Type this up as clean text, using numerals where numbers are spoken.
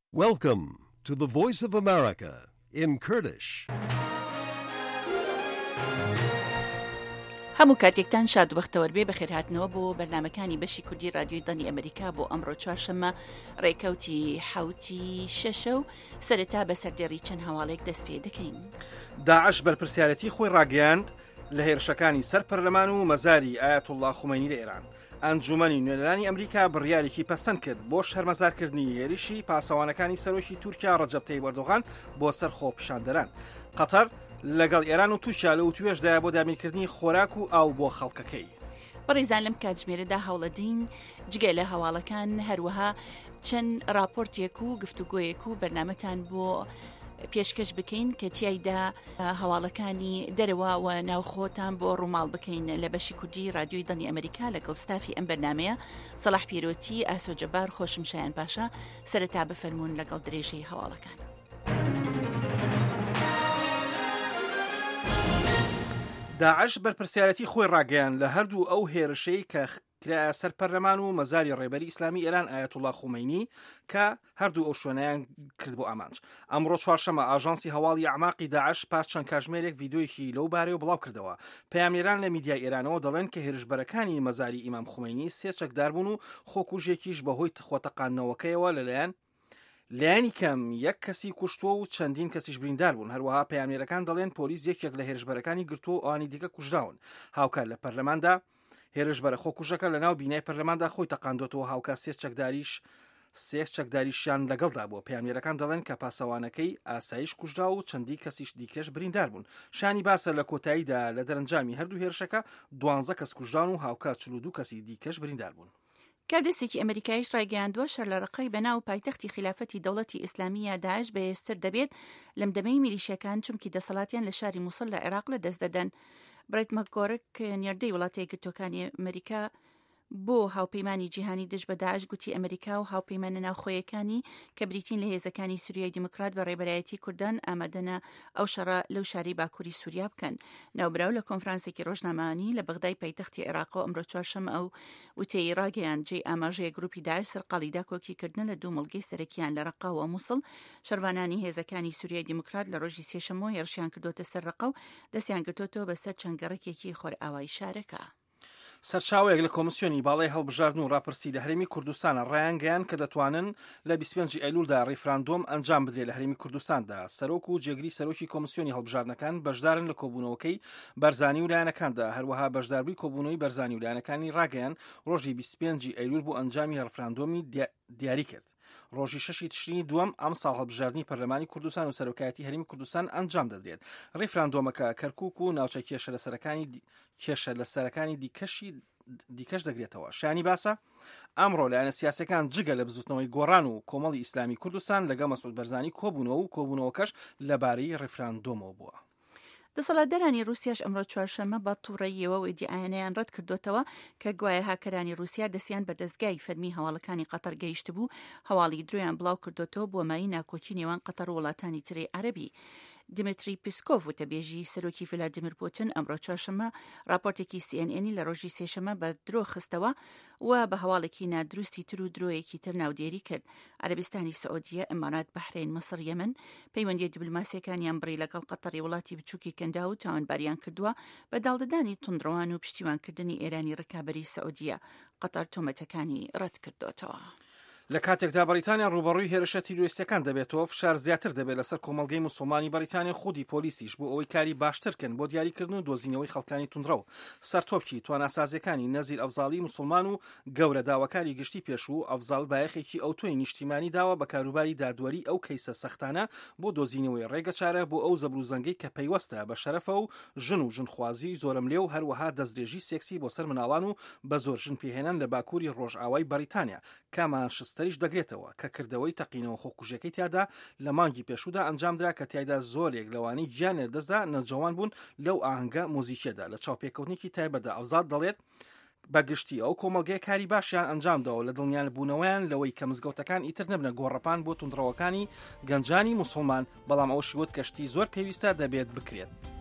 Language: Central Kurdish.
Welcome to the Voice of America in Kurdish. هەموو کاتێکتان شاد و بەختەوەربێ بەخێرهاتنەوە بۆ بەرنامەکانی بەشی کوردی رادیۆی دەنی ئەمریکا بۆ ئەمڕۆ چوارشەممە ڕێکەوتی حوتی شەشە و سەرەتا بە سەردێڕی چەند هەواڵێک دەست پێ دەکەین. داعش بەرپرسیارەتی خۆی ڕاگەیاند لە هێرشەکانی سەر پەرلەمان و مەزاری ئایەتوڵڵا خومەینی لە ئێران. ئەنجومەنی نوێنەرانی ئەمریکا بڕیارێکی پەسەند کرد بۆ شەرمەزارکردنی هێرشی پاسەوانەکانی سەرۆکی تورکیا ڕەجەب تەیب ئەردۆغان بۆ سەر خۆپیشاندەران. قەتەر لەگەڵ ئێران و تووشیا لە وتوێژدایە بۆ دامینکردنی خۆراک و ئاو بۆ خەڵکەکەی. بەڕێزان لەم کاتژمێرەدا هەوڵەدین جگە لە هەواڵەکان هەروەها چەند راپۆرتێک و گفتوگۆیەک و بەرنامەتان بۆ پێشکەش بکەین کە تیایدا هەواڵەکانی دەرەوە و ناوخۆتان بۆ ڕووماڵ بکەین لە بەشی کوردی رادیۆی دەنی ئەمریکا لەگەڵ ستافی ئەم بەرنامەیە سەلاح پیرۆتی، ئاسۆجەبار، خۆشمشایان پاشا. سەرەتا بفەرمونون لەگەڵ درێژەی هەواڵەکان. داعش بەرپرسیارەتی خۆی ڕاگەیان لە هەردوو ئەو هێرشەی کە کرایە سەر پەرلەمان و مەزاری ڕێبەری ئیسلامی ئێران ئایەتوڵڵا خومەینی کە هەردوو ئەو شوێنەیان کرد بۆ ئامانج. ئەمڕۆ چوارشەمە ئاژانسی هەواڵی ئەعماقی داعش پاش چەند کاتژمێرێک ڤیدۆیەکی لەو بارەیەوە بڵاو کردەوە. پەیامێران لە میدیای ئێرانەوە دەڵێن کە هێرشبەرەکانی مەزاری ئیمام خومەینی سێ چەکدار بوون و خۆکوژێکیش بەهۆی خۆتەقانەوەکەیەوە لایەنی کەم یەک کەسی کوشتووە و چەندین کەسیش بریندار بوون. هەروەها پەیامێرەکان دەڵێن پۆلیس یەکێک لە هێرشبەرەکانی گرتووە و ئەوانی دیکە کوژراون. هاوکار لە پەرلەماندا هێرشبەرە خۆکوژەکە لە ناو بینای پەرلەماندا خۆی تەقاندۆتەوە. هاوکار سێ چەکداریشیان لەگەڵدا بووە. پەیامێرەکان دەڵێن کە پاسەوانەکەی ئاسایش کوژرا و چەندی کەسیش دیکەش بریندار بوون. شانی باسە لە کۆتاییدا لە دەرەنجامی هەردوو هێرشەکە 12 کەس کوژران و هاوکار 42 کەسی دیکەش بریندار بوون. کاردەسێکی ئەمریکایش ڕایگەیاندووە شەرلەرەقەی بەناو پایتەختی خلافەتی دەوڵەتی ئیسلامیە داعش بەهێزتر دەبێت لەم دەمەی میلیشیەکان چونکی دەسەڵاتیان لە شاری مووسڵ لە عێراق لە دەست دەدەن. برایت مەکگۆرک نێردەی وڵاتە یەکگرتووەکانی ئەمریکا بۆ هاوپەیمانی جیهانی دژ بە داعش گوتی ئەمریکا و هاوپەیمانە ناوخۆیەکانی کە بریتین لە هێزەکانی سووریای دیموکرات بە ڕێبەرایەتی کوردان ئامادەنە ئەو شەڕە لەو شاری باکووری سووریا بکەن. ناوبراو لە کۆنفرانسێکی ڕۆژنامەوانی لە بەغدای پایتەختی عێراق ئەمڕۆ چوارشەممە ئەو وتەی ڕاگەیاند جێی ئاماژەیە گروپی داعش سەرقاڵیدا کۆکیکردن لە دوو مڵگەی سەرەکیان لە ڕەقا و مووسڵ. شەروانانی هێزەکانی سووریای دیموکرات لە ڕۆژی سێشەمەوە هێرشیان کردوتە سەر ڕەقا و دەستیان گرتوتەوە بەسەر چەند گەڕێکێکی خۆرئاوای شارەکە. سەرچاوەیەک لە کۆمسیۆنی باڵای هەڵبژاردن و ڕاپرسی لە هەرێمی کوردستانە ڕایانگەیان کە دەتوانن لە 25 ئەیلولدا ڕیفراندۆم ئەنجام بدرێت لە هەرێمی کوردستاندا. سەرۆک و جێگری سەرۆکی کۆمسیۆنی هەڵبژاردنەکان بەشدارن لە کۆبوونەوەکەی بەرزانی و لایەنەکاندا. هەروەها بەشداربووی کۆبوونەوەی بەرزانی و لایەنەکانی ڕاگەیان ڕۆژی 25 ئەیلول بۆ ئەنجامی ڕیفراندۆمی دیاری کرد. ڕۆژی 6 تشرینی دووەم ئەم ساڵ هەڵبژاردننی پەرلەمانی کوردستان و سەرۆکایەتی هەرێمی کوردستان ئەنجام دەدرێت. ڕیفراندۆمەکە کەرکووک و ناوچە کێشە لە سەرەکانی دیکەش دەگرێتەوە. شانی باسە ئەمڕۆ لایەنە سیاسەکان جگە لە بزوتنەوەی گۆڕان و کۆمەڵی ئیسلامی کوردستان لەگەڵ مەسعود بەرزانی کۆبوونەوەکەش لەبارەی ڕیفراندۆمەوە بووە. دەسەڵاتدارانی رووسیاش ئەمڕۆ چوارشەممە بە تووڕەیەوە و ئیدیایانەیان ڕەت کردوتەوە کە گوایە هاکەرانی رووسیا دەستیان بە دەستگای فەرمی هەواڵەکانی قەتەر گەیشت بوو. هەواڵی درۆیان بڵاو کردوتەوە بۆ مای ناکۆکی نێوان قەتەر و وڵاتانی تری عەرەبی. دیمتری پیسکۆڤ وتەبێژی سەرۆکی ڤلادیمیر پوتین ئەمڕۆ چوارشەممە راپۆرتێکی CNN لە ڕۆژی سێشەممە بە درۆ خستەوە و بە هەواڵێکی نادروستی تر و درۆیەکی تر ناودێری کرد. عەرەبستانی سەعودیە، ئەمارات، بەحرین، مەسر، یەمەن پەیوەندی دیبلۆماسیەکانیان بڕی لەگەڵ قەتەری وڵاتی بچووکی کەندا و تاوانباریان کردووە بە داڵدەدانی توندڕەوان و پشتیوانکردنی ئێرانی ڕکابەری سەعودیە. قەتەر تۆمەتەکانی ڕەت کردوتەوە. لە کاتێکدا بەریتانیا ڕوبەڕووی هێرشە تیرۆریستەکان دەبێتەوە، فشار زیاتر دەبێت لەسەر کۆمەڵگەی موسڵمانی بەریتانیا خودی پۆلیسیش بۆ ئەوەی کاری باشترکەن بۆ دیاریکردن و دۆزینەوەی خەڵکانی توندڕە و سەرتۆپکی تواناسازیەکانی نەزیر ئەفزاڵی موسڵمان و گەورە داواکاری گشتی پێشوو ئەفزاڵ بایەخێکی ئەوتۆی نیشتیمانی داوە بە کاروباری دادوەری ئەو کەیسە سەختانە بۆ دۆزینەوەی ڕێگە چارە بۆ ئەو زەبروزەنگەی کە پەیوەستە بە شەرەفە و ژنخوازی زۆرم لێ و هەروەها دەستدرێژی سێکسی بۆ سەر مناڵان و بە زۆر ژن پێهێنان لە باکووری ڕۆژئاوای بەریتانیا کە مانچستەریش دەگرێتەوە کە کردەوەی تەقینەوە خۆکوژەکەی تیادا لە مانگی پێشودا ئەنجامدرا کە تیایدا زۆرێک لەوانەی گیان لەدەستدا نەجەوان بوون لەو ئاهەنگە مۆزیکیەدا. لە چاوپێکەوتنێکی تایبەتدا ئەفزاد دەڵێت بەگشتی ئەو کۆمەڵگەی کاری باشیان ئەنجامداوە لە دڵنیان بوونەوەیان لەوەی کە مزگەوتەکان ئیتر نەبنە گۆڕەپان بۆ توندڕەوەکانی گەنجانی موسڵمان، بەڵام ئەو شیوت کەشتی زۆر پێویستە دەبێت بکرێت.